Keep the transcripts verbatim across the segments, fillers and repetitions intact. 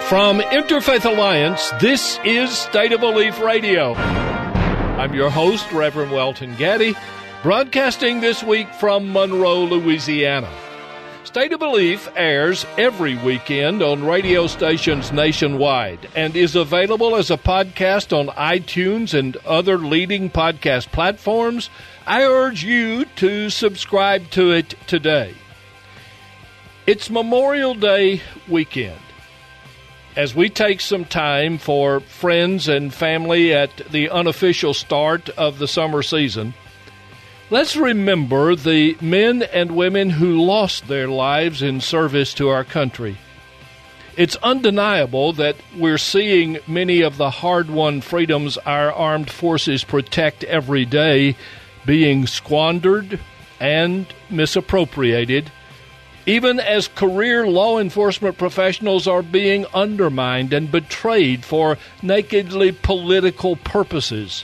From Interfaith Alliance, this is State of Belief Radio. I'm your host, Reverend Welton Gaddy, broadcasting this week from Monroe, Louisiana. State of Belief airs every weekend on radio stations nationwide and is available as a podcast on iTunes and other leading podcast platforms. I urge you to subscribe to it today. It's Memorial Day weekend. As we take some time for friends and family at the unofficial start of the summer season, let's remember the men and women who lost their lives in service to our country. It's undeniable that we're seeing many of the hard-won freedoms our armed forces protect every day being squandered and misappropriated, even as career law enforcement professionals are being undermined and betrayed for nakedly political purposes.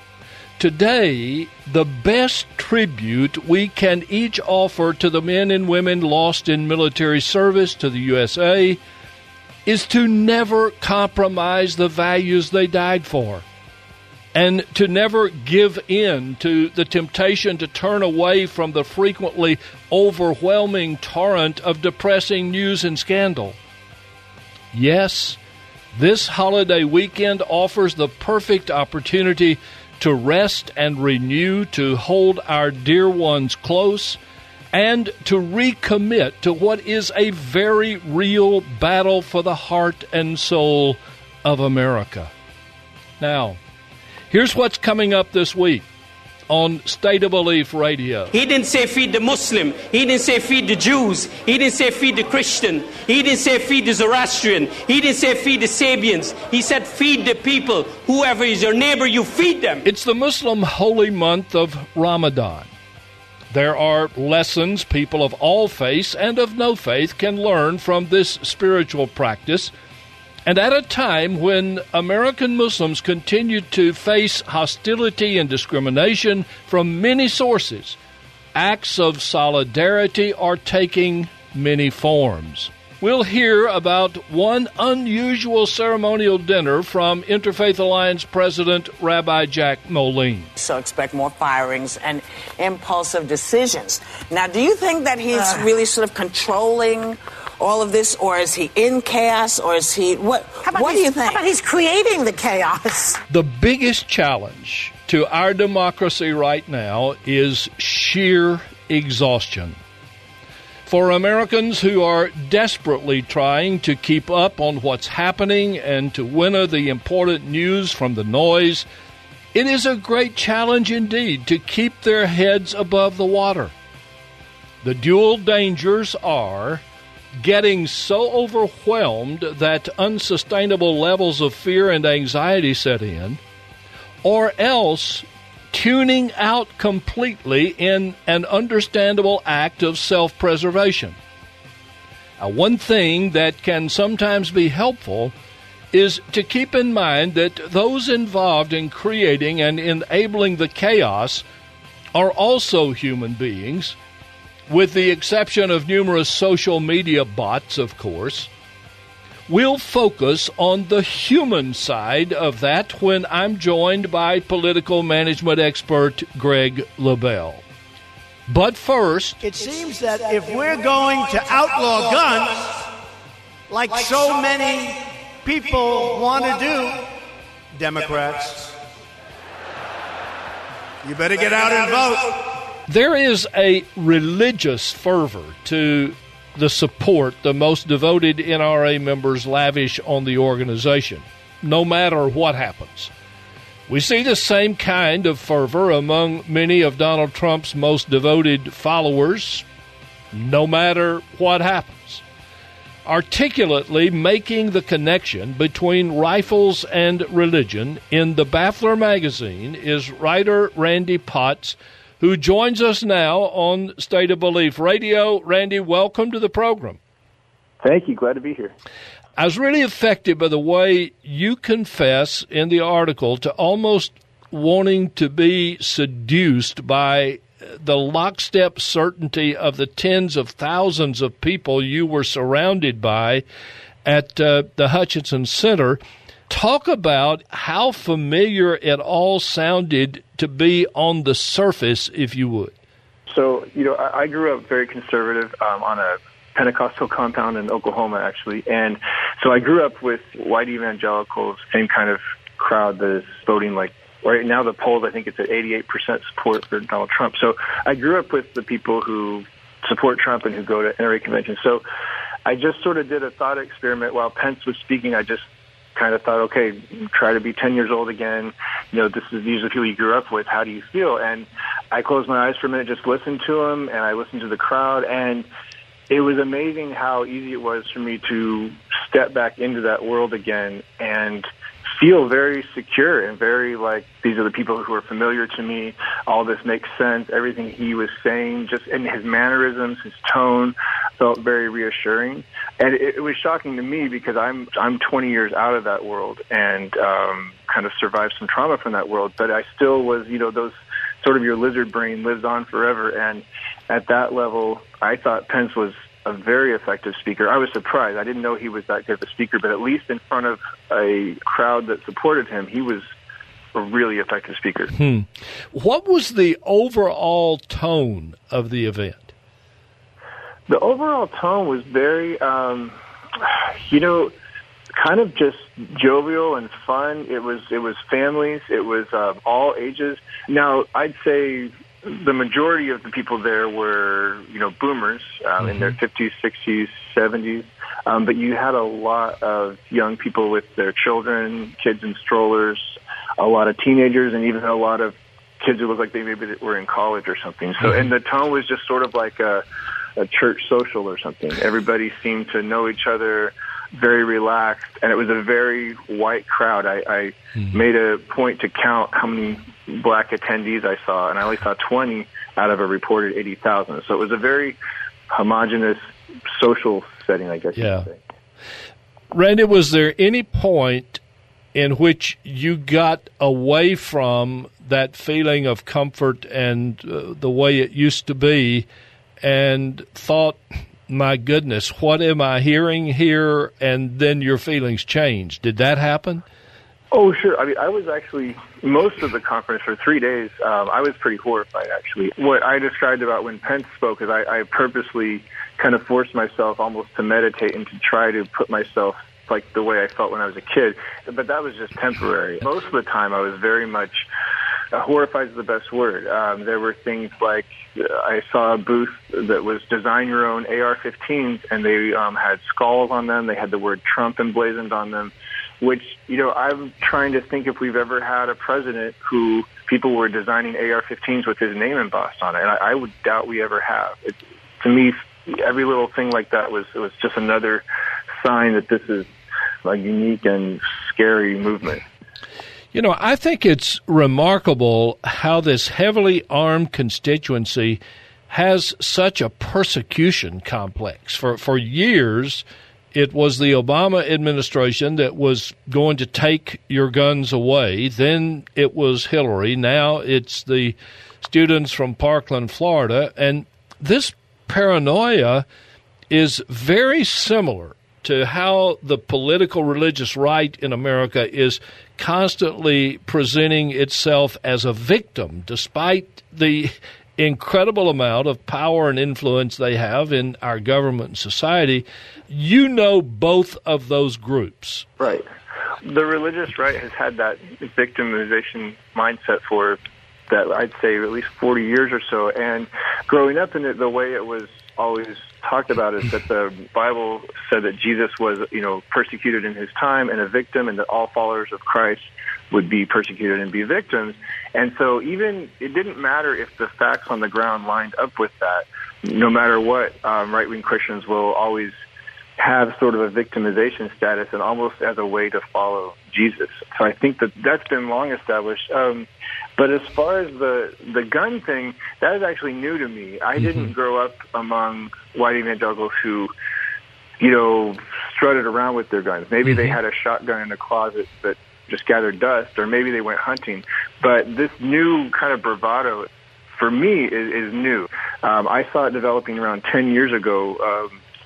Today, the best tribute we can each offer to the men and women lost in military service to the U S A is to never compromise the values they died for, and to never give in to the temptation to turn away from the frequently overwhelming torrent of depressing news and scandal. Yes, this holiday weekend offers the perfect opportunity to rest and renew, to hold our dear ones close, and to recommit to what is a very real battle for the heart and soul of America. Now, here's what's coming up this week on State of Belief Radio. He didn't say feed the Muslim. He didn't say feed the Jews. He didn't say feed the Christian. He didn't say feed the Zoroastrian. He didn't say feed the Sabians. He said feed the people. Whoever is your neighbor, you feed them. It's the Muslim holy month of Ramadan. There are lessons people of all faiths and of no faith can learn from this spiritual practice. And at a time when American Muslims continue to face hostility and discrimination from many sources, acts of solidarity are taking many forms. We'll hear about one unusual ceremonial dinner from Interfaith Alliance President Rabbi Jack Moline. So expect more firings and impulsive decisions. Now, do you think that he's uh, really sort of controlling all of this, or is he in chaos, or is he, what What do you think? How about he's creating the chaos? The biggest challenge to our democracy right now is sheer exhaustion. For Americans who are desperately trying to keep up on what's happening and to winnow the important news from the noise, it is a great challenge indeed to keep their heads above the water. The dual dangers are getting so overwhelmed that unsustainable levels of fear and anxiety set in, or else tuning out completely in an understandable act of self-preservation. Now, one thing that can sometimes be helpful is to keep in mind that those involved in creating and enabling the chaos are also human beings, with the exception of numerous social media bots, of course. We'll focus on the human side of that when I'm joined by political management expert Greg LaBelle. But first, it seems that if we're going to outlaw guns, like so many people want to do, Democrats, you better get out and vote. There is a religious fervor to the support the most devoted N R A members lavish on the organization, no matter what happens. We see the same kind of fervor among many of Donald Trump's most devoted followers, no matter what happens. Articulately making the connection between rifles and religion in the Baffler magazine is writer Randy Potts, who joins us now on State of Belief Radio. Randy, welcome to the program. Thank you. Glad to be here. I was really affected by the way you confess in the article to almost wanting to be seduced by the lockstep certainty of the tens of thousands of people you were surrounded by at uh, the Hutchinson Center. Talk about how familiar it all sounded to be on the surface, if you would. So, you know, I, I grew up very conservative um, on a Pentecostal compound in Oklahoma, actually. And so I grew up with white evangelicals, same kind of crowd that is voting like, right now the polls, I think it's at eighty-eight percent support for Donald Trump. So I grew up with the people who support Trump and who go to N R A conventions. So I just sort of did a thought experiment while Pence was speaking. I just kind of thought, okay, try to be ten years old again. You know, this is these are the people you grew up with. How do you feel? And I closed my eyes for a minute, just listened to him, and I listened to the crowd, and it was amazing how easy it was for me to step back into that world again and feel very secure and very like, these are the people who are familiar to me. All this makes sense. Everything he was saying, just in his mannerisms, his tone, felt very reassuring. And it, it was shocking to me because I'm I'm twenty years out of that world and um, kind of survived some trauma from that world. But I still was, you know, those sort of your lizard brain lives on forever. And at that level, I thought Pence was a very effective speaker. I was surprised. I didn't know he was that good of a speaker, but at least in front of a crowd that supported him, he was a really effective speaker. Hmm. What was the overall tone of the event? The overall tone was very, um, you know, kind of just jovial and fun. It was it was families. It was uh, all ages. Now, I'd say the majority of the people there were, you know, boomers um, mm-hmm. in their fifties, sixties, seventies. Um, but you had a lot of young people with their children, kids in strollers, a lot of teenagers, and even a lot of kids who looked like they maybe were in college or something. So, mm-hmm. and the tone was just sort of like a, a church social or something. Everybody seemed to know each other, very relaxed, and it was a very white crowd. I, I mm-hmm. made a point to count how many black attendees I saw, and I only saw twenty out of a reported eighty thousand. So it was a very homogenous social setting, I guess yeah. you could say. Randy, was there any point in which you got away from that feeling of comfort and uh, the way it used to be and thought, my goodness, what am I hearing here? And then your feelings changed. Did that happen? Oh, sure. I mean, I was actually, most of the conference for three days, um, I was pretty horrified, actually. What I described about when Pence spoke is I, I purposely kind of forced myself almost to meditate and to try to put myself like the way I felt when I was a kid. But that was just temporary. Most of the time, I was very much, uh, horrified is the best word. Um, there were things like, uh, I saw a booth that was design your own A R fifteens, and they um, had skulls on them. They had the word Trump emblazoned on them, which, you know, I'm trying to think if we've ever had a president who people were designing A R fifteens with his name embossed on it. And I, I would doubt we ever have. It, to me, every little thing like that was, it was just another sign that this is a unique and scary movement. You know, I think it's remarkable how this heavily armed constituency has such a persecution complex. For for years, it was the Obama administration that was going to take your guns away. Then it was Hillary. Now it's the students from Parkland, Florida. And this paranoia is very similar to how the political religious right in America is constantly presenting itself as a victim, despite the incredible amount of power and influence they have in our government and society. You know both of those groups. Right. The religious right has had that victimization mindset for that, I'd say, at least forty years or so. And growing up in it, the way it was always talked about is that the Bible said that Jesus was, you know, persecuted in his time and a victim, and that all followers of Christ would be persecuted and be victims. And so even it didn't matter if the facts on the ground lined up with that. No matter what, um, right-wing Christians will always have sort of a victimization status and almost as a way to follow Jesus. So I think that that's been long established. Um, but as far as the, the gun thing, that is actually new to me. I mm-hmm. didn't grow up among white evangelicals who, you know, strutted around with their guns. Maybe mm-hmm. they had a shotgun in a closet that just gathered dust, or maybe they went hunting. But this new kind of bravado, for me, is, is new. Um, I saw it developing around ten years ago. Um,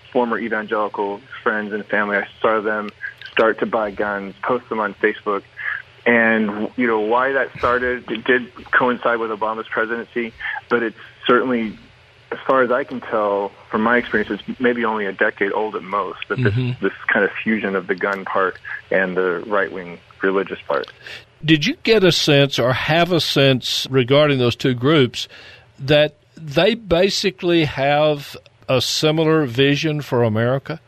former evangelical friends and family. I saw them start to buy guns, post them on Facebook. And, you know, why that started, it did coincide with Obama's presidency, but it's certainly, as far as I can tell, from my experience, it's maybe only a decade old at most, that this, mm-hmm. this kind of fusion of the gun part and the right-wing religious part. Did you get a sense or have a sense regarding those two groups that they basically have a similar vision for America?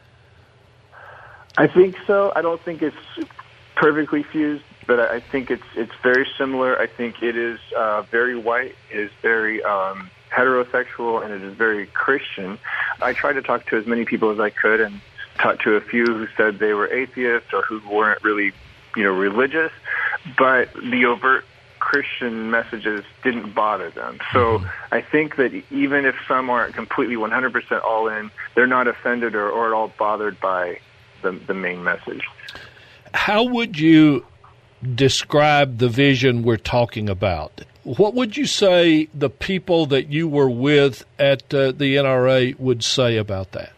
I think so. I don't think it's perfectly fused, but I think it's it's very similar. I think it is uh, very white, it is very um, heterosexual, and it is very Christian. I tried to talk to as many people as I could and talked to a few who said they were atheists or who weren't really, you know, religious, but the overt Christian messages didn't bother them. So mm-hmm. I think that even if some aren't completely one hundred percent all in, they're not offended or, or at all bothered by the, the main message. How would you describe the vision we're talking about? What would you say the people that you were with at uh, the N R A would say about that?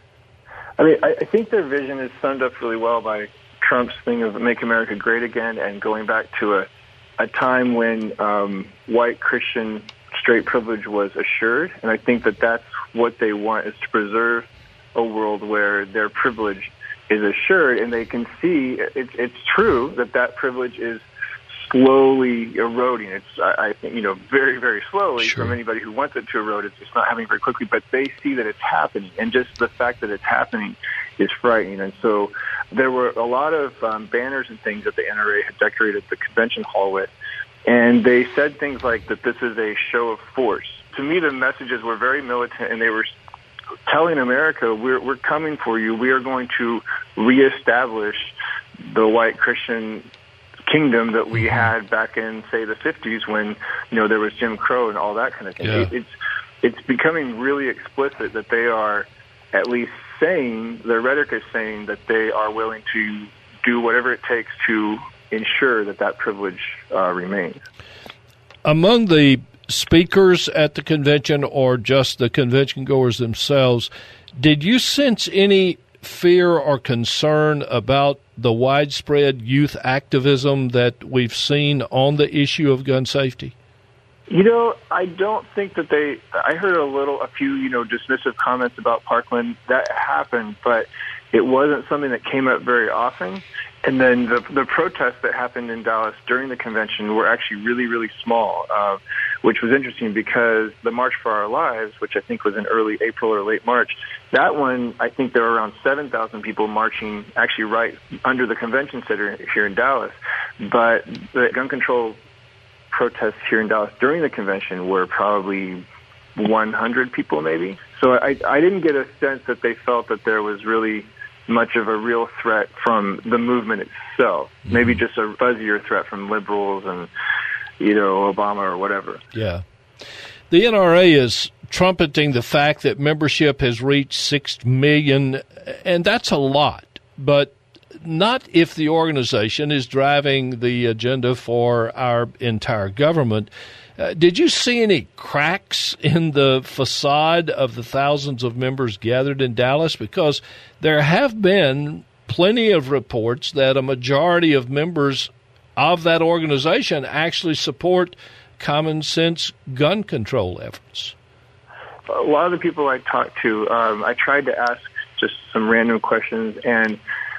I mean, I, I think their vision is summed up really well by Trump's thing of Make America Great Again and going back to a, a time when um, white Christian straight privilege was assured. And I think that that's what they want, is to preserve a world where their privilege is assured, and they can see it's it's true that that privilege is slowly eroding. It's I, I think you know very very slowly. Sure. From anybody who wants it to erode, it's just not happening very quickly. But they see that it's happening, and just the fact that it's happening is frightening. And so there were a lot of um, banners and things that the N R A had decorated the convention hall with, and they said things like that this is a show of force. To me, the messages were very militant, and they were telling America, we're we're coming for you. We are going to reestablish the white Christian kingdom that we had back in, say, the fifties, when you know there was Jim Crow and all that kind of thing. Yeah. It, it's it's becoming really explicit that they are at least saying, their rhetoric is saying that they are willing to do whatever it takes to ensure that that privilege uh, remains. Among the speakers at the convention, or just the convention goers themselves, did you sense any fear or concern about the widespread youth activism that we've seen on the issue of gun safety? You know, I don't think that they, I heard a little, a few, you know, dismissive comments about Parkland. That happened, but it wasn't something that came up very often. And then the the protests that happened in Dallas during the convention were actually really, really small, uh, which was interesting because the March for Our Lives, which I think was in early April or late March, that one, I think there were around seven thousand people marching actually right under the convention center here in Dallas. But the gun control protests here in Dallas during the convention were probably one hundred people maybe. So I, I didn't get a sense that they felt that there was really much of a real threat from the movement itself. Mm-hmm. Maybe just a fuzzier threat from liberals and, you know, Obama or whatever. Yeah. The N R A is trumpeting the fact that membership has reached six million, and that's a lot, but not if the organization is driving the agenda for our entire government. Uh, did you see any cracks in the facade of the thousands of members gathered in Dallas? Because there have been plenty of reports that a majority of members of that organization actually support common sense gun control efforts. A lot of the people I talked to, um, I tried to ask just some random questions, and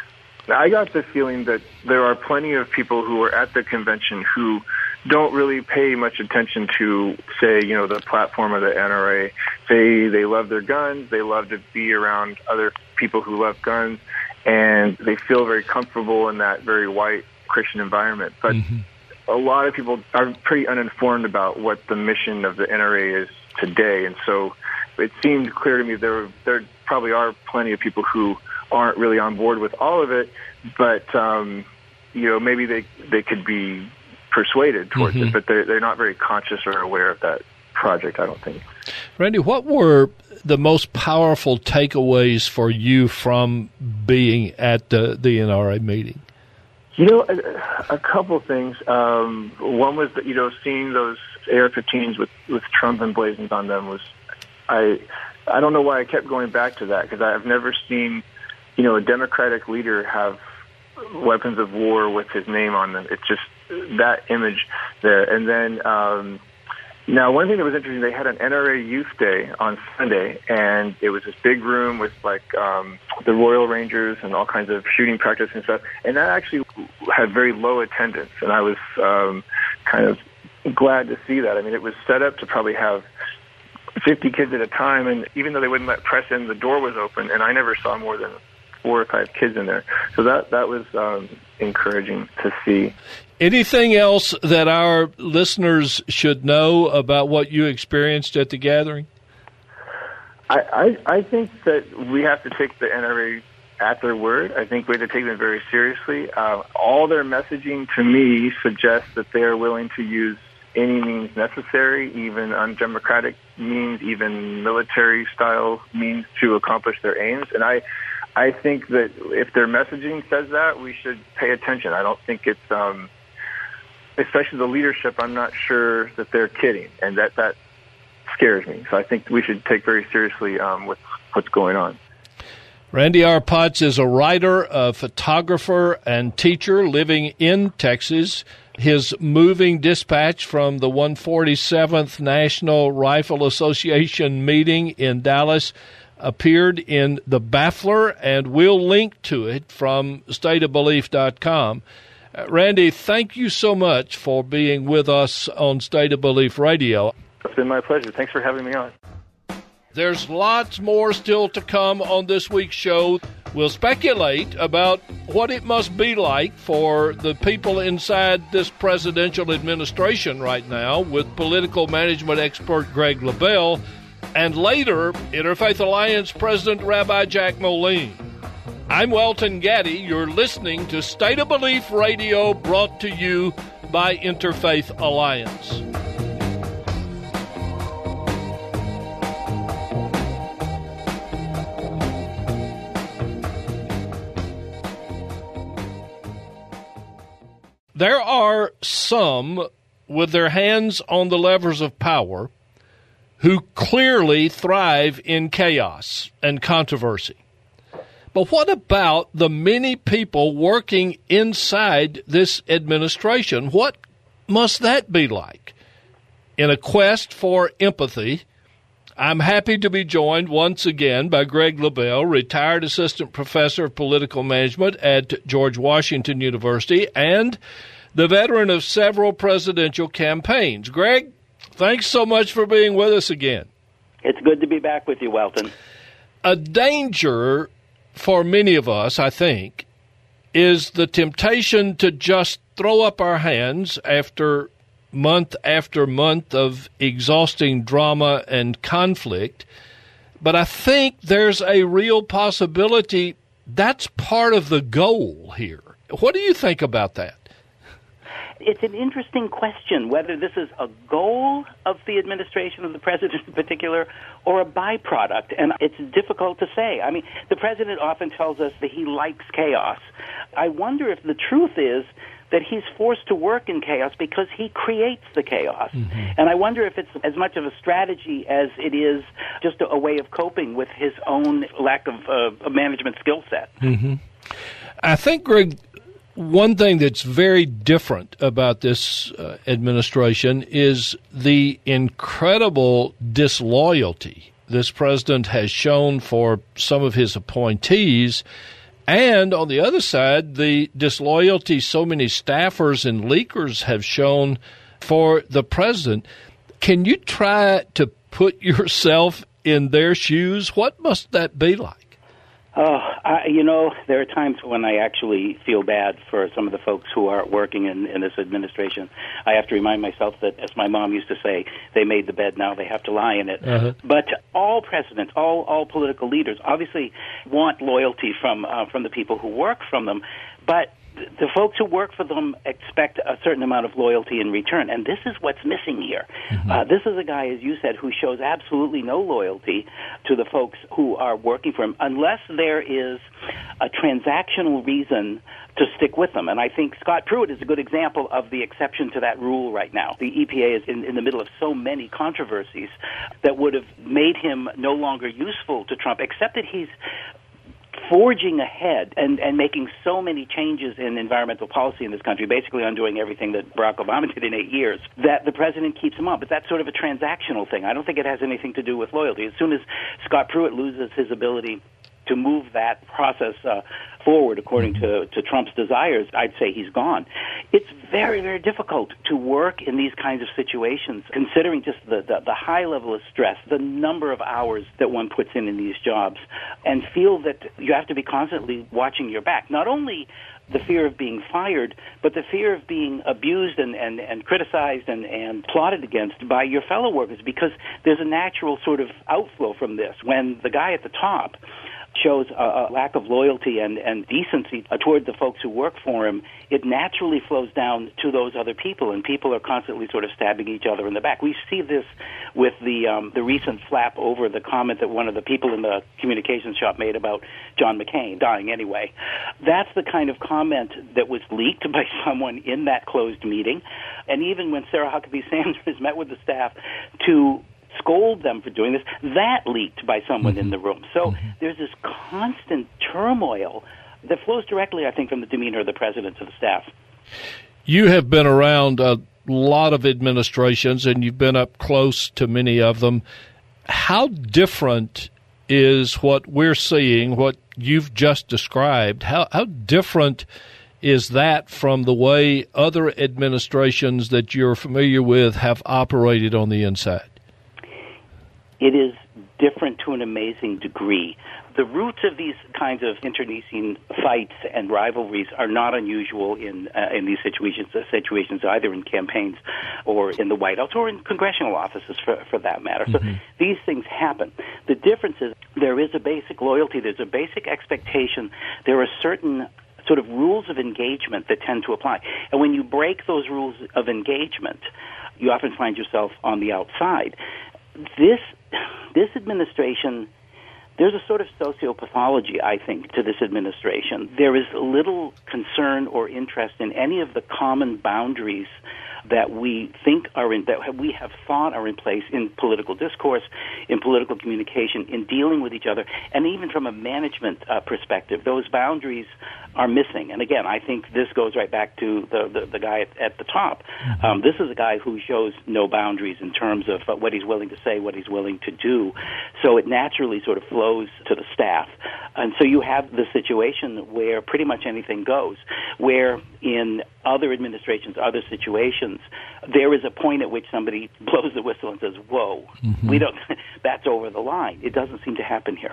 I got the feeling that there are plenty of people who are at the convention who don't really pay much attention to, say, you know, the platform of the N R A. They they love their guns. They love to be around other people who love guns, and they feel very comfortable in that very white Christian environment. But mm-hmm. a lot of people are pretty uninformed about what the mission of the N R A is today, and so it seemed clear to me there there probably are plenty of people who aren't really on board with all of it, but um, you know, maybe they they could be persuaded towards mm-hmm. it, but they're, they're not very conscious or aware of that project, I don't think. Randy, what were the most powerful takeaways for you from being at the, the N R A meeting? You know, a, a couple things. Um, one was that, you know, seeing those A R fifteens with, with Trump emblazoned on them was, I I don't know why I kept going back to that, because I've never seen, you know, a Democratic leader have weapons of war with his name on them. It's just that image there. And then um, now one thing that was interesting, they had an N R A Youth Day on Sunday, and it was this big room with like um, the Royal Rangers and all kinds of shooting practice and stuff. And that actually had very low attendance, and I was um, kind of glad to see that. I mean, it was set up to probably have fifty kids at a time, and even though they wouldn't let press in, the door was open, and I never saw more than four or five kids in there. So that that was um, encouraging to see. Anything else that our listeners should know about what you experienced at the gathering? I, I, I think that we have to take the N R A at their word. I think we have to take them very seriously. Uh, all their messaging to me suggests that they are willing to use any means necessary, even undemocratic means, even military-style means to accomplish their aims. And I, I think that if their messaging says that, we should pay attention. I don't think it's, um, especially the leadership, I'm not sure that they're kidding, and that, that scares me. So I think we should take very seriously um, what's, what's going on. Randy R. Potts is a writer, a photographer, and teacher living in Texas. His moving dispatch from the one hundred forty-seventh National Rifle Association meeting in Dallas appeared in The Baffler, and we'll link to it from state of belief dot com. Uh, Randy, thank you so much for being with us on State of Belief Radio. It's been my pleasure. Thanks for having me on. There's lots more still to come on this week's show. We'll speculate about what it must be like for the people inside this presidential administration right now with political management expert Greg LaBelle, and later, Interfaith Alliance President Rabbi Jack Moline. I'm Welton Gaddy. You're listening to State of Belief Radio, brought to you by Interfaith Alliance. There are some with their hands on the levers of power who clearly thrive in chaos and controversy. But what about the many people working inside this administration? What must that be like? In a quest for empathy, I'm happy to be joined once again by Greg LaBelle, retired assistant professor of political management at George Washington University and the veteran of several presidential campaigns. Greg, thanks so much for being with us again. It's good to be back with you, Welton. A danger for many of us, I think, is the temptation to just throw up our hands after month after month of exhausting drama and conflict. But I think there's a real possibility that's part of the goal here. What do you think about that? It's an interesting question whether this is a goal of the administration of the president in particular or a byproduct, and it's difficult to say. I mean, the president often tells us that he likes chaos. I wonder if the truth is that he's forced to work in chaos because he creates the chaos. Mm-hmm. And I wonder if it's as much of a strategy as it is just a, a way of coping with his own lack of uh, management skill set. Mm-hmm. I think, Greg, one thing that's very different about this uh, administration is the incredible disloyalty this president has shown for some of his appointees, and on the other side, the disloyalty so many staffers and leakers have shown for the president. Can you try to put yourself in their shoes? What must that be like? Oh, I, you know, there are times when I actually feel bad for some of the folks who are working in, in this administration. I have to remind myself that, as my mom used to say, they made the bed, now they have to lie in it. Uh-huh. But all presidents, all all political leaders, obviously want loyalty from uh, from the people who work from them. But the folks who work for them expect a certain amount of loyalty in return, and this is what's missing here. Mm-hmm. Uh, this is a guy, as you said, who shows absolutely no loyalty to the folks who are working for him, unless there is a transactional reason to stick with them. And I think Scott Pruitt is a good example of the exception to that rule right now. The E P A is in, in the middle of so many controversies that would have made him no longer useful to Trump, except that he's forging ahead and, and making so many changes in environmental policy in this country, basically undoing everything that Barack Obama did in eight years, that the president keeps him on. But that's sort of a transactional thing. I don't think it has anything to do with loyalty. As soon as Scott Pruitt loses his ability to move that process uh, forward according to, to Trump's desires, I'd say he's gone. It's very, very difficult to work in these kinds of situations, considering just the, the, the high level of stress, the number of hours that one puts in in these jobs, and feel that you have to be constantly watching your back. Not only the fear of being fired, but the fear of being abused and, and, and criticized and, and plotted against by your fellow workers, because there's a natural sort of outflow from this. When the guy at the top shows a, a lack of loyalty and, and decency toward the folks who work for him, it naturally flows down to those other people, and people are constantly sort of stabbing each other in the back. We see this with the um, the recent flap over the comment that one of the people in the communications shop made about John McCain dying anyway. That's the kind of comment that was leaked by someone in that closed meeting, and even when Sarah Huckabee Sanders met with the staff to scold them for doing this, that leaked by someone mm-hmm. in the room. So mm-hmm. there's this constant turmoil that flows directly, I think, from the demeanor of the president to the staff. You have been around a lot of administrations, and you've been up close to many of them. How different is what we're seeing, what you've just described? How, how different is that from the way other administrations that you're familiar with have operated on the inside? It is different to an amazing degree. The roots of these kinds of internecine fights and rivalries are not unusual in uh, in these situations, uh, situations either in campaigns or in the White House or in congressional offices, for, for that matter. Mm-hmm. So these things happen. The difference is there is a basic loyalty, there's a basic expectation, there are certain sort of rules of engagement that tend to apply. And when you break those rules of engagement, you often find yourself on the outside. This this administration, there's a sort of sociopathology, I think, to this administration. There is little concern or interest in any of the common boundaries that we think are in, that we have thought are in place in political discourse, in political communication, in dealing with each other, and even from a management uh, perspective, those boundaries are missing. And again, I think this goes right back to the the, the guy at, at the top. Um, this is a guy who shows no boundaries in terms of uh, what he's willing to say, what he's willing to do. So it naturally sort of flows to the staff. And so you have the situation where pretty much anything goes, where in other administrations, other situations, there is a point at which somebody blows the whistle and says, whoa, mm-hmm. we don't, that's over the line. It doesn't seem to happen here.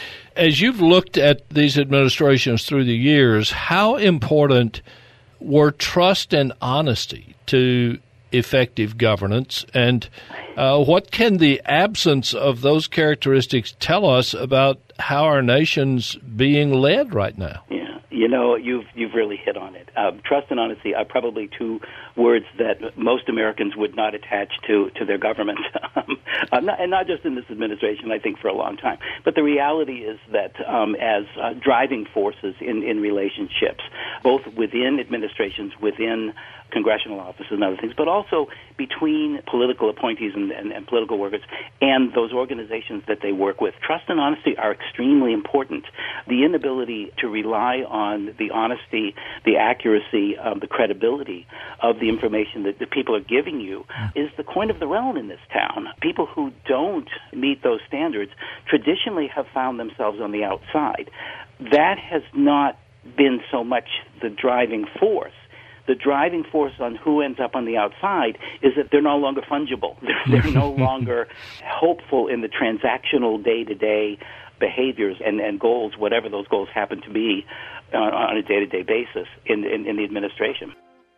As you've looked at these administrations through the years, how important were trust and honesty to effective governance, and uh, what can the absence of those characteristics tell us about how our nation's being led right now? Yeah, you know, you've you've really hit on it. Uh, trust and honesty are probably two words that most Americans would not attach to, to their government, um, not, and not just in this administration, I think, for a long time. But the reality is that um, as uh, driving forces in, in relationships, both within administrations, within congressional offices and other things, but also between political appointees and, and, and political workers and those organizations that they work with. Trust and honesty are extremely important. The inability to rely on the honesty, the accuracy, um, the credibility of the information that the people are giving you is the coin of the realm in this town. People who don't meet those standards traditionally have found themselves on the outside. That has not been so much the driving force. The driving force on who ends up on the outside is that they're no longer fungible. They're, they're no longer hopeful in the transactional day-to-day behaviors and, and goals, whatever those goals happen to be, uh, on a day-to-day basis in, in, in the administration.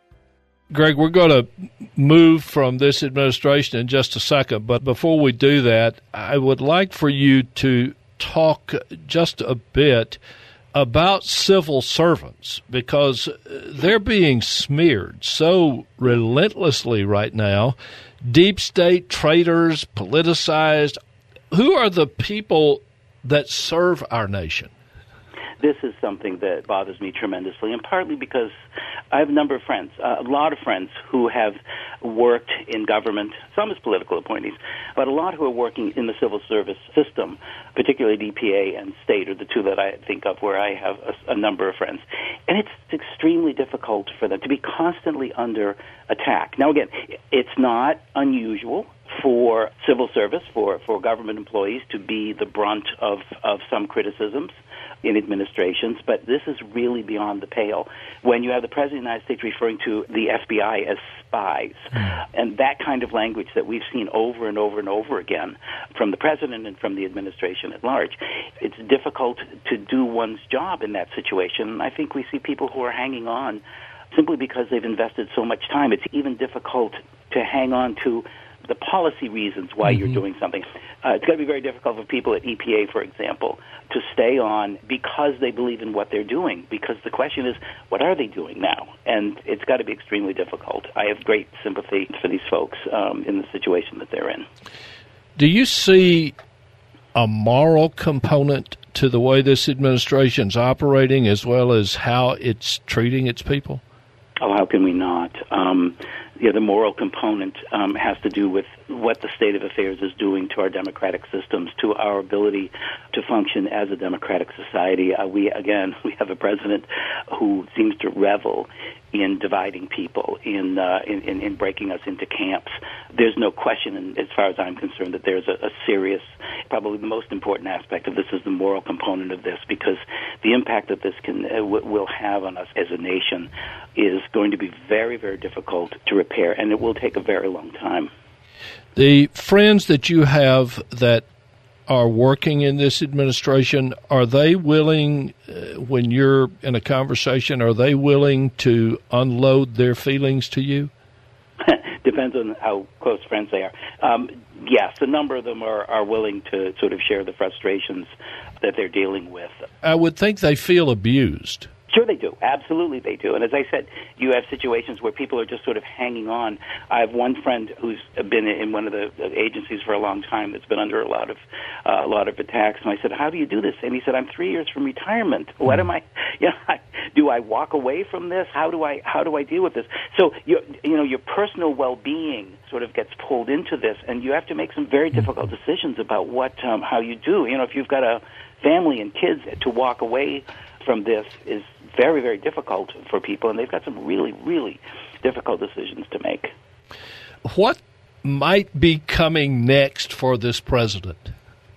Greg, we're going to move from this administration in just a second, but before we do that, I would like for you to talk just a bit about civil servants, because they're being smeared so relentlessly right now. Deep state, traitors, politicized. Who are the people that serve our nation? This is something that bothers me tremendously, and partly because I have a number of friends, uh, a lot of friends who have worked in government, some as political appointees, but a lot who are working in the civil service system, particularly D P A and state are the two that I think of where I have a, a number of friends. And it's extremely difficult for them to be constantly under attack. Now, again, it's not unusual for civil service, for, for government employees to be the brunt of, of some criticisms in administrations, but this is really beyond the pale. When you have the President of the United States referring to the F B I as spies, mm. and that kind of language that we've seen over and over and over again from the President and from the administration at large, it's difficult to do one's job in that situation. And I think we see people who are hanging on simply because they've invested so much time. It's even difficult to hang on to the policy reasons why mm-hmm. you're doing something. Uh, it's going to be very difficult for people at E P A, for example, to stay on because they believe in what they're doing, because the question is, what are they doing now? And it's got to be extremely difficult. I have great sympathy for these folks um, in the situation that they're in. Do you see a moral component to the way this administration's operating as well as how it's treating its people? Oh, how can we not? Um, yeah, the moral component um, has to do with what the state of affairs is doing to our democratic systems, to our ability to function as a democratic society. Uh, we, again, we have a president who seems to revel in dividing people, in, uh, in, in, in breaking us into camps. There's no question, as far as I'm concerned, that there's a, a serious, probably the most important aspect of this is the moral component of this, because the impact that this can uh, w- will have on us as a nation is going to be very, very difficult to repair, and it will take a very long time. The friends that you have that are working in this administration, are they willing, uh, when you're in a conversation, are they willing to unload their feelings to you? Depends on how close friends they are. Um, yes, a number of them are, are willing to sort of share the frustrations that they're dealing with. I would think they feel abused. Sure they do. Absolutely they do. And as I said, you have situations where people are just sort of hanging on. I have one friend who's been in one of the agencies for a long time that's been under a lot of uh, a lot of attacks. And I said, how do you do this? And he said, I'm three years from retirement. What am I, you know, I, do I walk away from this? How do I how do I deal with this? So, you, you know, your personal well-being sort of gets pulled into this, and you have to make some very difficult decisions about what um, how you do. You know, if you've got a family and kids, to walk away from this is very, very difficult for people, and they've got some really, really difficult decisions to make. What might be coming next for this president?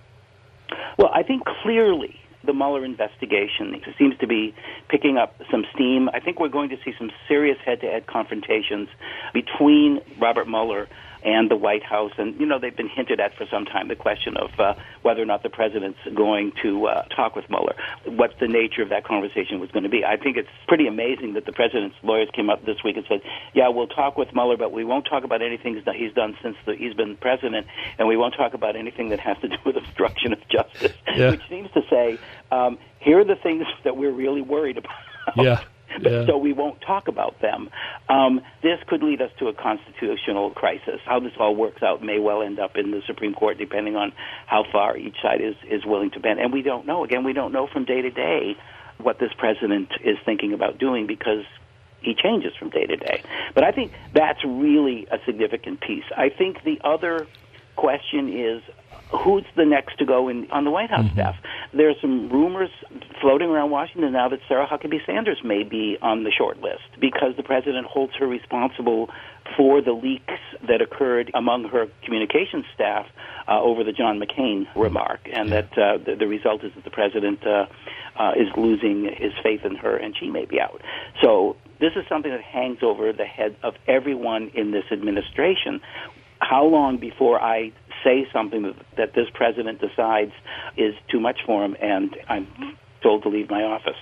Well, I think clearly the Mueller investigation seems to be picking up some steam. I think we're going to see some serious head-to-head confrontations between Robert Mueller and the White House. And, you know, they've been hinted at for some time, the question of uh, whether or not the president's going to uh, talk with Mueller, what the nature of that conversation was going to be. I think it's pretty amazing that the president's lawyers came up this week and said, yeah, we'll talk with Mueller, but we won't talk about anything that he's done since the, he's been president, and we won't talk about anything that has to do with obstruction of justice, yeah. which seems to say, um, here are the things that we're really worried about. Yeah. Yeah. So we won't talk about them. Um, this could lead us to a constitutional crisis. How this all works out may well end up in the Supreme Court, depending on how far each side is, is willing to bend. And we don't know. Again, we don't know from day to day what this president is thinking about doing, because he changes from day to day. But I think that's really a significant piece. I think the other question is, who's the next to go in on the White House mm-hmm. staff? There are some rumors floating around Washington now that Sarah Huckabee Sanders may be on the short list, because the president holds her responsible for the leaks that occurred among her communications staff uh, over the John McCain remark, and yeah. that uh, the, the result is that the president uh, uh, is losing his faith in her, and she may be out. So this is something that hangs over the head of everyone in this administration. How long before I say something that, that this president decides is too much for him and I'm told to leave my office?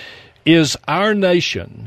Is our nation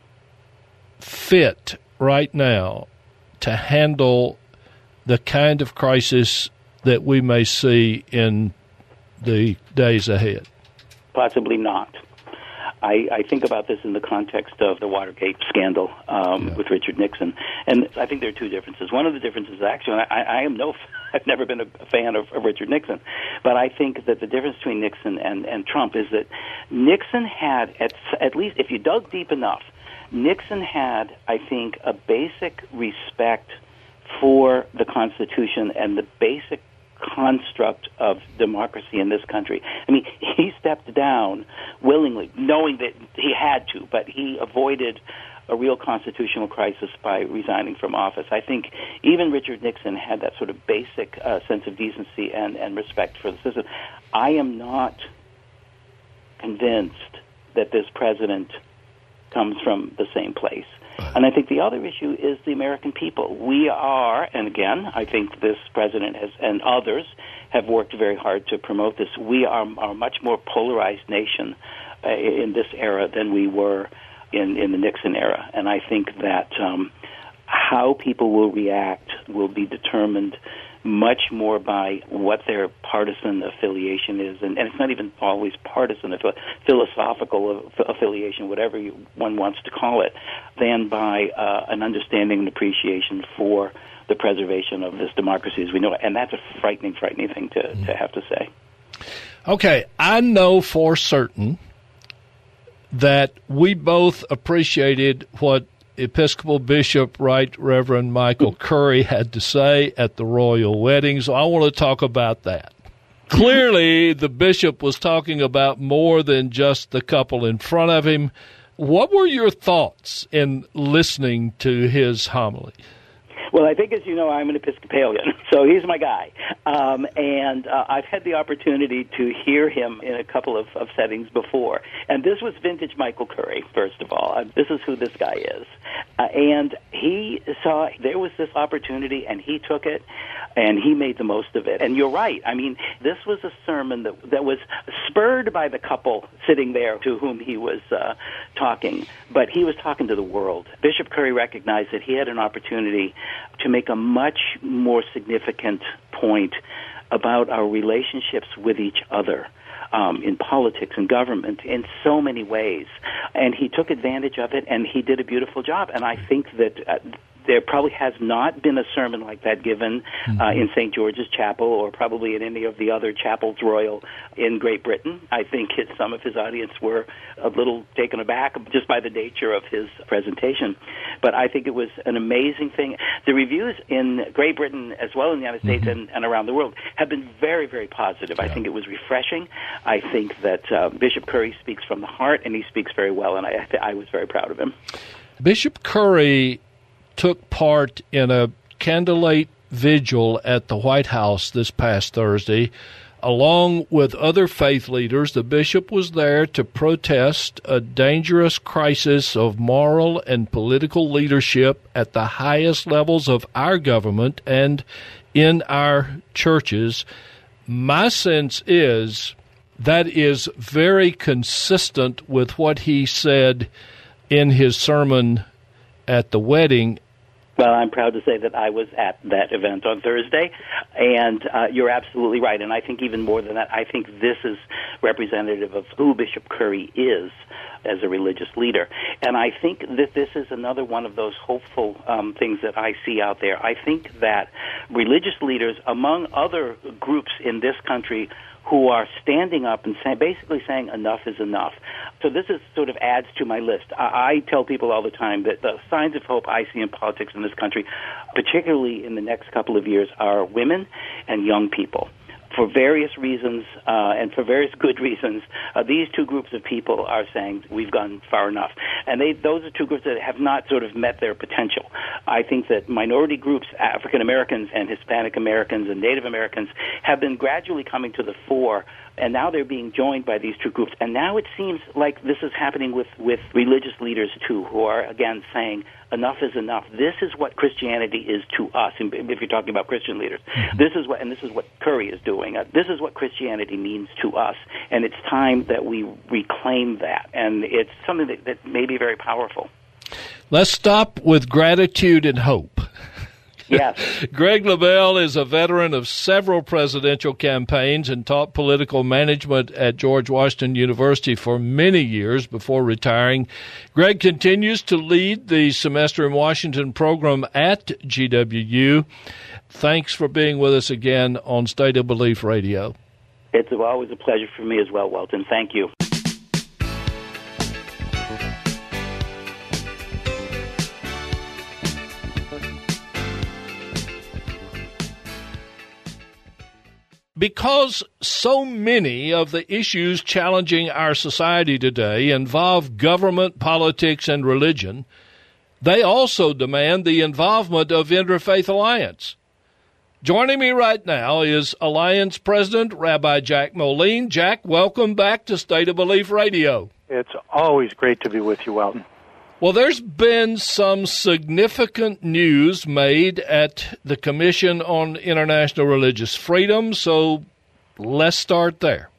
fit right now to handle the kind of crisis that we may see in the days ahead? possibly not. I, I think about this in the context of the Watergate scandal um, yeah. with Richard Nixon, and I think there are two differences. One of the differences, actually, I, I am no, I've never been a fan of, of Richard Nixon, but I think that the difference between Nixon and, and Trump is that Nixon had, at, at least if you dug deep enough, Nixon had, I think, a basic respect for the Constitution and the basic construct of democracy in this country. I mean, he stepped down willingly, knowing that he had to, but he avoided a real constitutional crisis by resigning from office. I think even Richard Nixon had that sort of basic uh, sense of decency and, and respect for the system. I am not convinced that this president comes from the same place. And I think the other issue is the American people. We are, and again, I think this president has, and others have worked very hard to promote this, we are, are a much more polarized nation uh, in this era than we were in, in the Nixon era. And I think that um, how people will react will be determined much more by what their partisan affiliation is, and, and it's not even always partisan, it's a philosophical affiliation, whatever you, one wants to call it, than by uh, an understanding and appreciation for the preservation of this democracy as we know it. And that's a frightening, frightening thing to, to have to say. Okay, I know for certain that we both appreciated what Episcopal Bishop Right Reverend Michael Curry had to say at the royal wedding, so I want to talk about that. Clearly, the bishop was talking about more than just the couple in front of him. What were your thoughts in listening to his homily? Well, I think, as you know, I'm an Episcopalian, so he's my guy. Um, and uh, I've had the opportunity to hear him in a couple of, of settings before. And this was vintage Michael Curry, first of all. Uh, this is who this guy is. Uh, and he saw there was this opportunity, and he took it, and he made the most of it. And you're right. I mean, this was a sermon that, that was spurred by the couple sitting there to whom he was uh, talking. But he was talking to the world. Bishop Curry recognized that he had an opportunity to make a much more significant point about our relationships with each other um, in politics and government in so many ways. And he took advantage of it, and he did a beautiful job. And I think that uh, there probably has not been a sermon like that given uh, in Saint George's Chapel or probably in any of the other chapels royal in Great Britain. I think his, some of his audience were a little taken aback just by the nature of his presentation. But I think it was an amazing thing. The reviews in Great Britain as well in the United States mm-hmm. and, and around the world have been very, very positive. Yeah. I think it was refreshing. I think that uh, Bishop Curry speaks from the heart, and he speaks very well, and I, I was very proud of him. Bishop Curry took part in a candlelight vigil at the White House this past Thursday. Along with other faith leaders, the bishop was there to protest a dangerous crisis of moral and political leadership at the highest levels of our government and in our churches. My sense is that is very consistent with what he said in his sermon at the wedding. Well, I'm proud to say that I was at that event on Thursday, and uh, you're absolutely right. And I think even more than that, I think this is representative of who Bishop Curry is as a religious leader. And I think that this is another one of those hopeful um, things that I see out there. I think that religious leaders, among other groups in this country, who are standing up and say, basically saying enough is enough. So this is sort of adds to my list. I, I tell people all the time that the signs of hope I see in politics in this country, particularly in the next couple of years, are women and young people. For various reasons, uh, and for various good reasons, uh, these two groups of people are saying we've gone far enough. And they, those are two groups that have not sort of met their potential. I think that minority groups, African Americans and Hispanic Americans and Native Americans, have been gradually coming to the fore, and now they're being joined by these two groups. And now it seems like this is happening with, with religious leaders, too, who are, again, saying enough is enough. This is what Christianity is to us, if you're talking about Christian leaders. Mm-hmm. This is what, and this is what Curry is doing. Uh, this is what Christianity means to us, and it's time that we reclaim that. And it's something that, that may be very powerful. Let's stop with gratitude and hope. Yes. Greg LaBelle is a veteran of several presidential campaigns and taught political management at George Washington University for many years before retiring. Greg continues to lead the Semester in Washington program at G W U. Thanks for being with us again on State of Belief Radio. It's always a pleasure for me as well, Welton. Thank you. Because so many of the issues challenging our society today involve government, politics, and religion, they also demand the involvement of Interfaith Alliance. Joining me right now is Alliance President Rabbi Jack Moline. Jack, welcome back to State of Belief Radio. It's always great to be with you, Welton. Well, there's been some significant news made at the Commission on International Religious Freedom, so let's start there.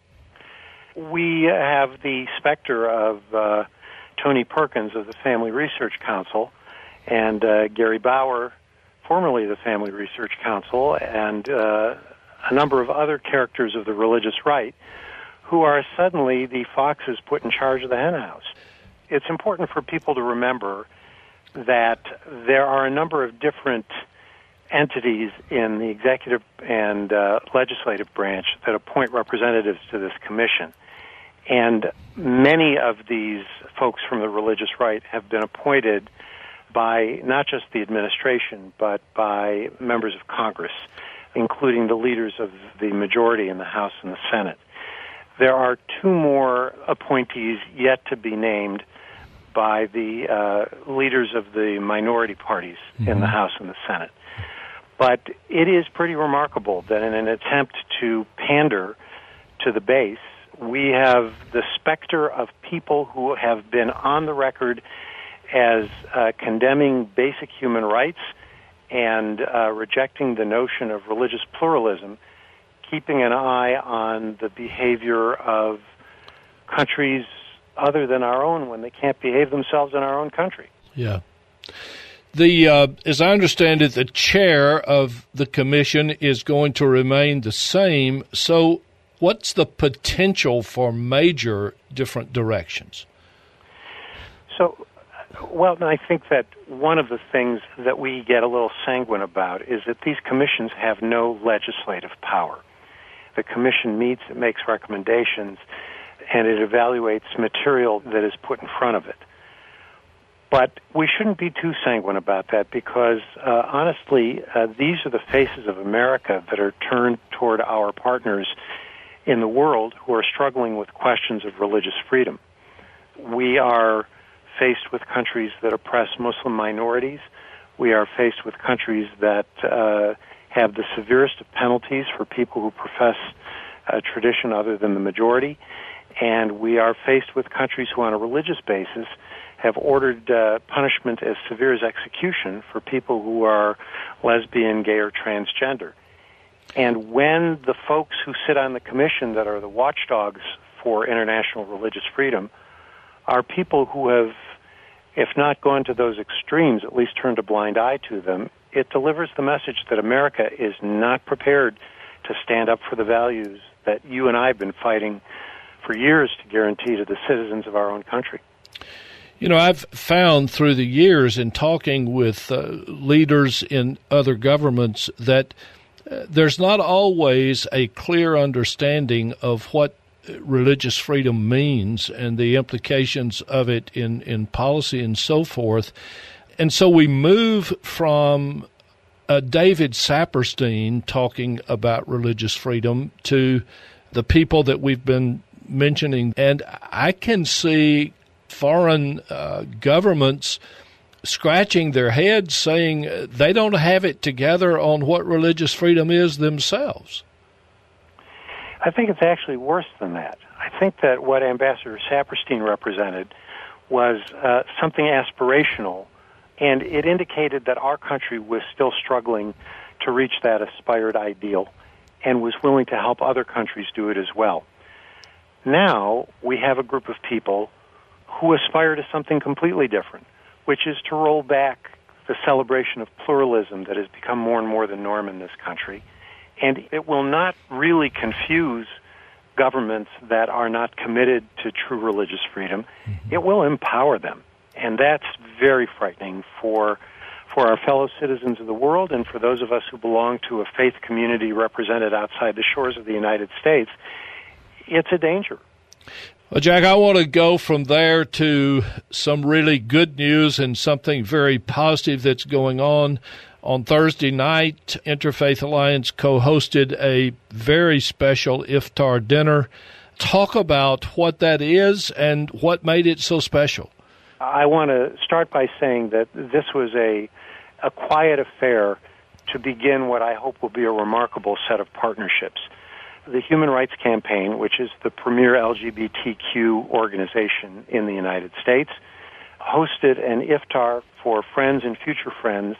We have the specter of uh, Tony Perkins of the Family Research Council and uh, Gary Bauer, formerly the Family Research Council, and uh, a number of other characters of the religious right who are suddenly the foxes put in charge of the henhouse. It's important for people to remember that there are a number of different entities in the executive and uh, legislative branch that appoint representatives to this commission. And many of these folks from the religious right have been appointed by not just the administration, but by members of Congress, including the leaders of the majority in the House and the Senate. There are two more appointees yet to be named by the uh, leaders of the minority parties mm-hmm. in the House and the Senate. But it is pretty remarkable that in an attempt to pander to the base, we have the specter of people who have been on the record as uh, condemning basic human rights and uh, rejecting the notion of religious pluralism, keeping an eye on the behavior of countries other than our own when they can't behave themselves in our own country. Yeah. The uh, as I understand it, the chair of the commission is going to remain the same. So what's the potential for major different directions? So, well, I think that one of the things that we get a little sanguine about is that these commissions have no legislative power. The commission meets, it makes recommendations, and it evaluates material that is put in front of it. But we shouldn't be too sanguine about that because, uh, honestly, uh, these are the faces of America that are turned toward our partners in the world who are struggling with questions of religious freedom. We are faced with countries that oppress Muslim minorities. We are faced with countries that uh, have the severest of penalties for people who profess a tradition other than the majority. And we are faced with countries who, on a religious basis, have ordered uh, punishment as severe as execution for people who are lesbian, gay, or transgender. And when the folks who sit on the commission that are the watchdogs for international religious freedom are people who have, if not gone to those extremes, at least turned a blind eye to them, it delivers the message that America is not prepared to stand up for the values that you and I have been fighting for years to guarantee to the citizens of our own country. You know, I've found through the years in talking with uh, leaders in other governments that uh, there's not always a clear understanding of what religious freedom means and the implications of it in, in policy and so forth. And so we move from uh, David Saperstein talking about religious freedom to the people that we've been mentioning. And I can see foreign uh, governments scratching their heads saying they don't have it together on what religious freedom is themselves. I think it's actually worse than that. I think that what Ambassador Saperstein represented was uh, something aspirational, and it indicated that our country was still struggling to reach that aspired ideal and was willing to help other countries do it as well. Now we have a group of people who aspire to something completely different, which is to roll back the celebration of pluralism that has become more and more the norm in this country. And it will not really confuse governments that are not committed to true religious freedom. Mm-hmm. It will empower them. And that's very frightening for for our fellow citizens of the world and for those of us who belong to a faith community represented outside the shores of the United States. It's a danger. Well, Jack, I want to go from there to some really good news and something very positive that's going on. On Thursday night, Interfaith Alliance co-hosted a very special iftar dinner. Talk about what that is and what made it so special. I want to start by saying that this was a a quiet affair to begin what I hope will be a remarkable set of partnerships. The Human Rights Campaign, which is the premier L G B T Q organization in the United States, hosted an iftar for friends and future friends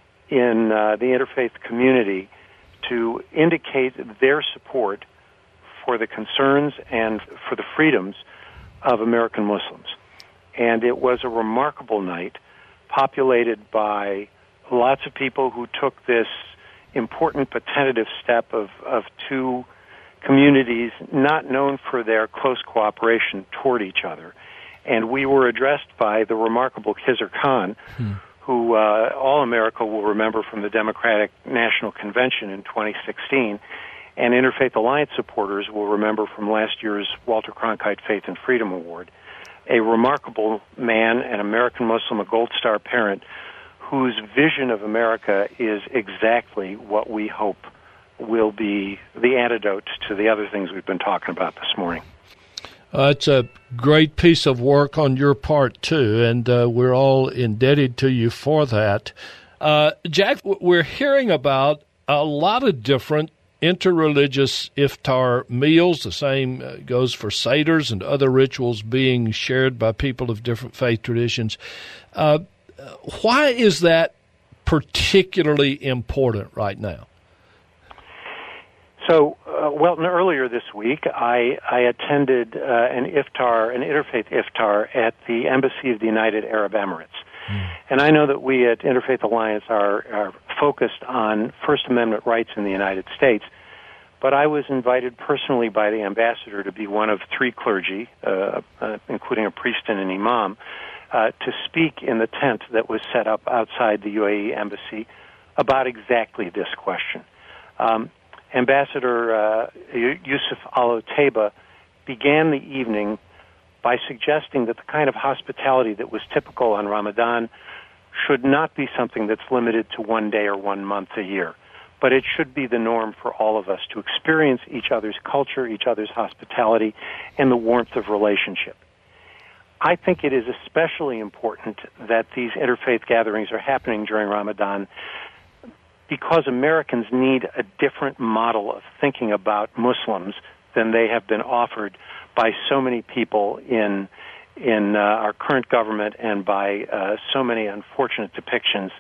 in uh, the interfaith community to indicate their support for the concerns and for the freedoms of American Muslims. And it was a remarkable night, populated by lots of people who took this important but tentative step of, of two communities not known for their close cooperation toward each other. And we were addressed by the remarkable Khizr Khan, hmm. who uh, all America will remember from the Democratic National Convention in twenty sixteen, and Interfaith Alliance supporters will remember from last year's Walter Cronkite Faith and Freedom Award. A remarkable man, an American Muslim, a Gold Star parent, whose vision of America is exactly what we hope will be the antidote to the other things we've been talking about this morning. Uh, it's a great piece of work on your part, too, and uh, we're all indebted to you for that. Uh, Jack, we're hearing about a lot of different interreligious iftar meals. The same uh, goes for seders and other rituals being shared by people of different faith traditions. Uh, why is that particularly important right now? So, uh, Welton, earlier this week, I, I attended uh, an iftar, an interfaith iftar at the Embassy of the United Arab Emirates. Mm. And I know that we at Interfaith Alliance are, are focused on First Amendment rights in the United States, but I was invited personally by the ambassador to be one of three clergy, uh, uh, including a priest and an imam, uh, to speak in the tent that was set up outside the U A E Embassy about exactly this question. Um, Ambassador uh, Yusuf Al-Otaiba began the evening by suggesting that the kind of hospitality that was typical on Ramadan should not be something that's limited to one day or one month a year, but it should be the norm for all of us to experience each other's culture, each other's hospitality, and the warmth of relationship. I think it is especially important that these interfaith gatherings are happening during Ramadan because Americans need a different model of thinking about Muslims than they have been offered by so many people in in uh, our current government and by uh, so many unfortunate depictions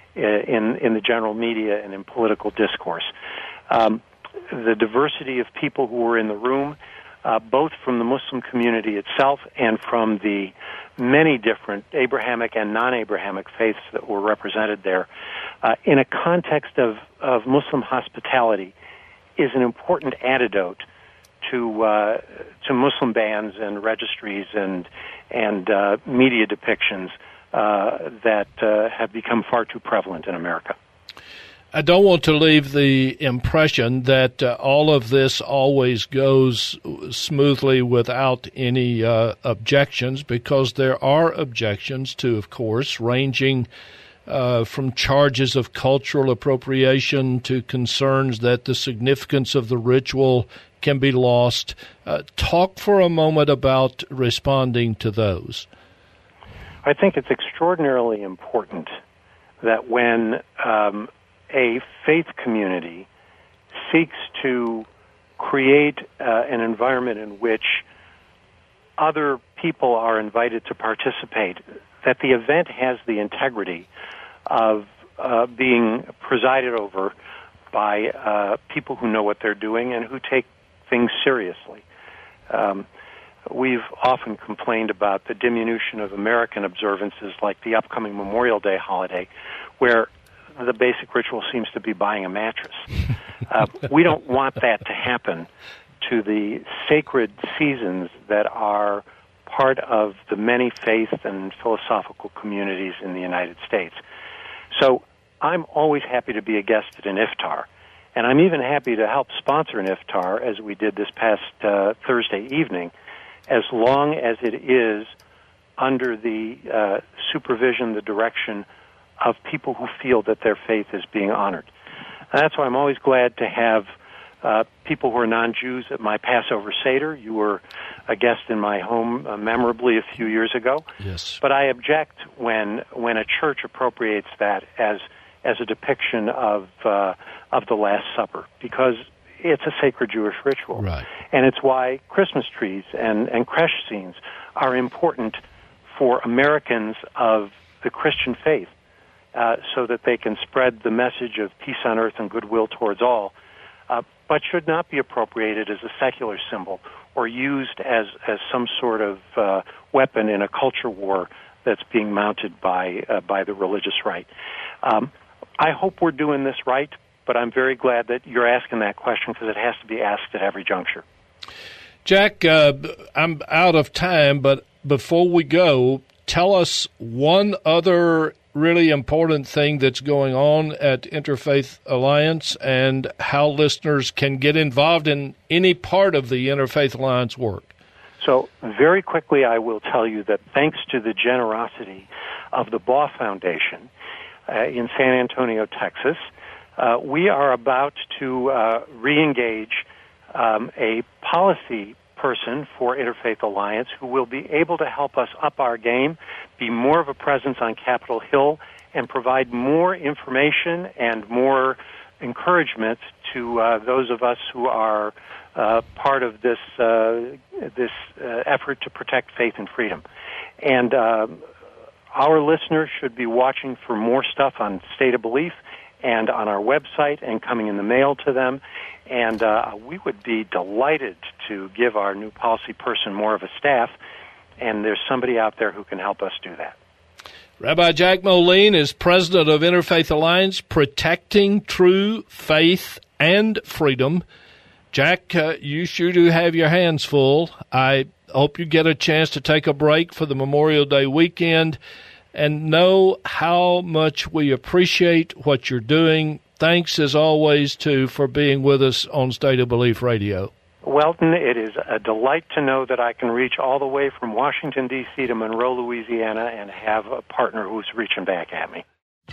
in in the general media and in political discourse. Um, the diversity of people who were in the room, uh, both from the Muslim community itself and from the many different Abrahamic and non-Abrahamic faiths that were represented there, uh, in a context of, of Muslim hospitality, is an important antidote to uh, to Muslim bans and registries and and uh, media depictions uh, that uh, have become far too prevalent in America. I don't want to leave the impression that uh, all of this always goes smoothly without any uh, objections, because there are objections to, of course, ranging uh, from charges of cultural appropriation to concerns that the significance of the ritual can be lost. Uh, talk for a moment about responding to those. I think it's extraordinarily important that when um, a faith community seeks to create uh, an environment in which other people are invited to participate, that the event has the integrity of uh, being presided over by uh, people who know what they're doing and who take things seriously. Um, we've often complained about the diminution of American observances like the upcoming Memorial Day holiday, where the basic ritual seems to be buying a mattress. Uh, we don't want that to happen to the sacred seasons that are part of the many faith and philosophical communities in the United States. So I'm always happy to be a guest at an iftar, and I'm even happy to help sponsor an iftar, as we did this past uh, Thursday evening, as long as it is under the uh, supervision, the direction of people who feel that their faith is being honored. And that's why I'm always glad to have uh, people who are non-Jews at my Passover Seder. You were a guest in my home uh, memorably a few years ago. Yes. But I object when when a church appropriates that as as a depiction of uh, of the Last Supper, because it's a sacred Jewish ritual. Right. And it's why Christmas trees and, and creche scenes are important for Americans of the Christian faith, uh, so that they can spread the message of peace on earth and goodwill towards all, uh, but should not be appropriated as a secular symbol or used as, as some sort of uh, weapon in a culture war that's being mounted by, uh, by the religious right. Um, I hope we're doing this right, but I'm very glad that you're asking that question because it has to be asked at every juncture. Jack, uh, I'm out of time, but before we go, tell us one other really important thing that's going on at Interfaith Alliance and how listeners can get involved in any part of the Interfaith Alliance work. So very quickly, I will tell you that thanks to the generosity of the Baugh Foundation uh, in San Antonio, Texas, uh, we are about to uh, re-engage um, a policy person for Interfaith Alliance who will be able to help us up our game, be more of a presence on Capitol Hill, and provide more information and more encouragement to uh, those of us who are uh, part of this uh, this uh, effort to protect faith and freedom. And uh, our listeners should be watching for more stuff on State of Belief and on our website and coming in the mail to them. And uh, we would be delighted to give our new policy person more of a staff, and there's somebody out there who can help us do that. Rabbi Jack Moline is president of Interfaith Alliance, Protecting True Faith and Freedom. Jack, uh, you sure do have your hands full. I hope you get a chance to take a break for the Memorial Day weekend, and know how much we appreciate what you're doing. Thanks, as always, too, for being with us on State of Belief Radio. Welton, it is a delight to know that I can reach all the way from Washington, D C to Monroe, Louisiana, and have a partner who's reaching back at me.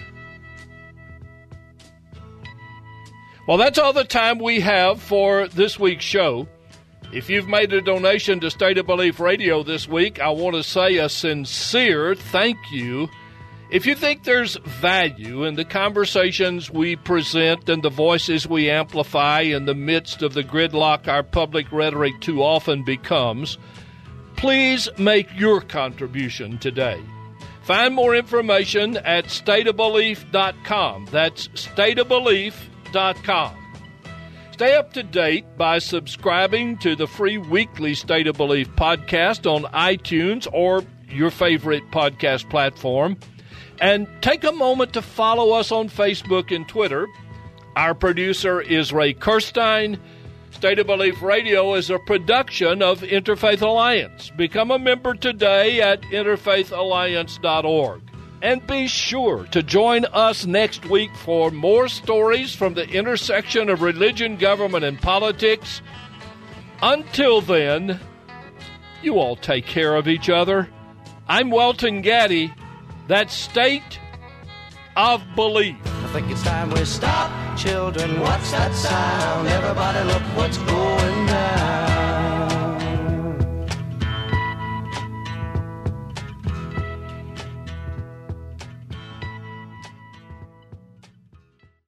Well, that's all the time we have for this week's show. If you've made a donation to State of Belief Radio this week, I want to say a sincere thank you. If you think there's value in the conversations we present and the voices we amplify in the midst of the gridlock our public rhetoric too often becomes, please make your contribution today. Find more information at state of belief dot com. That's state of belief dot com. Stay up to date by subscribing to the free weekly State of Belief podcast on iTunes or your favorite podcast platform. And take a moment to follow us on Facebook and Twitter. Our producer is Ray Kirstein. State of Belief Radio is a production of Interfaith Alliance. Become a member today at interfaith alliance dot org. And be sure to join us next week for more stories from the intersection of religion, government, and politics. Until then, you all take care of each other. I'm Welton Gaddy. That's State of Belief. I think it's time we stop. Children, what's that sound? Everybody look what's going down.